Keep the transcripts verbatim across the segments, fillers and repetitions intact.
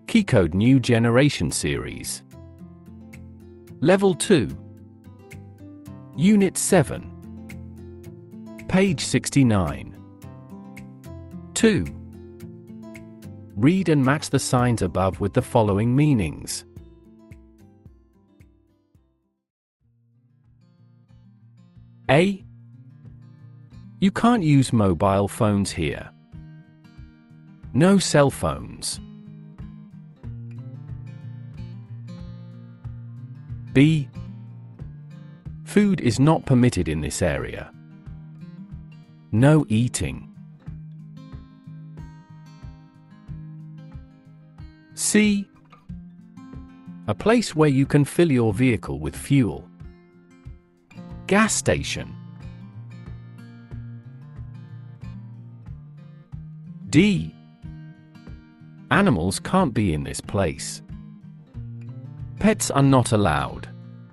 Keycode New Generation Series. Level two. Unit seven. Page sixty-nine. two. Read and match the signs above with the following meanings. A. You can't use mobile phones here. No cell phones. B. Food is not permitted in this area. No eating. C. A place where you can fill your vehicle with fuel. Gas station. D. Animals can't be in this place. Pets are not allowed.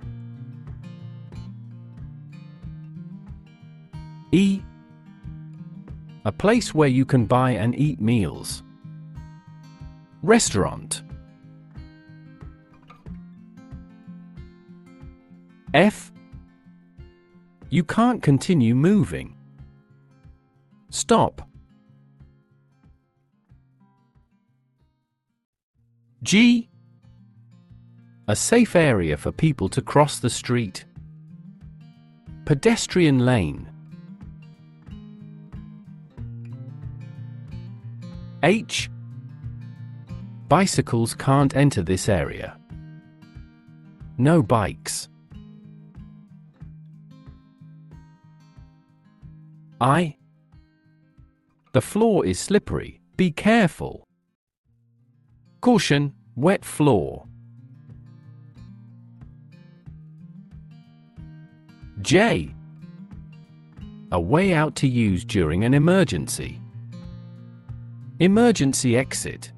E. A place where you can buy and eat meals. Restaurant. F. You can't continue moving. Stop. G. A safe area for people to cross the street. Pedestrian lane. H. Bicycles can't enter this area. No bikes. I. The floor is slippery, be careful. Caution, wet floor. J. A way out to use during an emergency. Emergency exit.